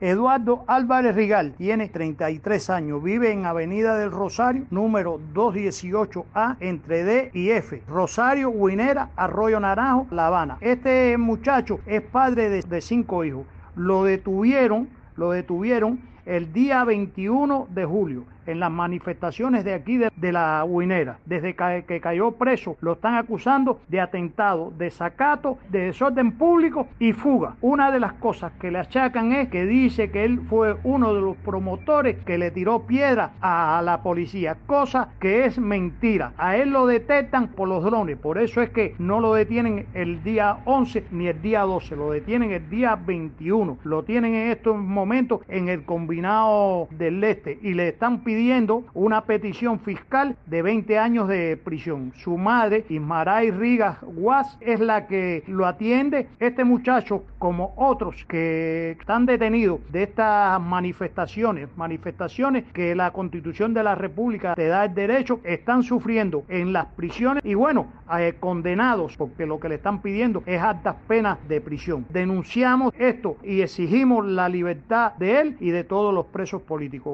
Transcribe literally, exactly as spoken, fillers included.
Eduardo Álvarez Rigal tiene treinta y tres años, vive en Avenida del Rosario, número doscientos dieciocho A, entre D y F, Rosario, Guinera, Arroyo Naranjo, La Habana. Este muchacho es padre de, de cinco hijos. Lo detuvieron, lo detuvieron el día veintiuno de julio en las manifestaciones de aquí de, de la Guinera. Desde que, que cayó preso, lo están acusando de atentado, de desacato, de desorden público y fuga. Una de las cosas que le achacan es que dice que él fue uno de los promotores que le tiró piedra a la policía, cosa que es mentira. A él lo detectan por los drones, por eso es que no lo detienen el día once ni el día doce, lo detienen el día veintiuno. Lo tienen en estos momentos en el combinado del este y le están pidiendo pidiendo una petición fiscal de veinte años de prisión. Su madre, Ismaray Rigas Guas, es la que lo atiende. Este muchacho, como otros que están detenidos de estas manifestaciones, manifestaciones que la Constitución de la República te da el derecho, están sufriendo en las prisiones y bueno, eh, condenados, porque lo que le están pidiendo es altas penas de prisión. Denunciamos esto y exigimos la libertad de él y de todos los presos políticos.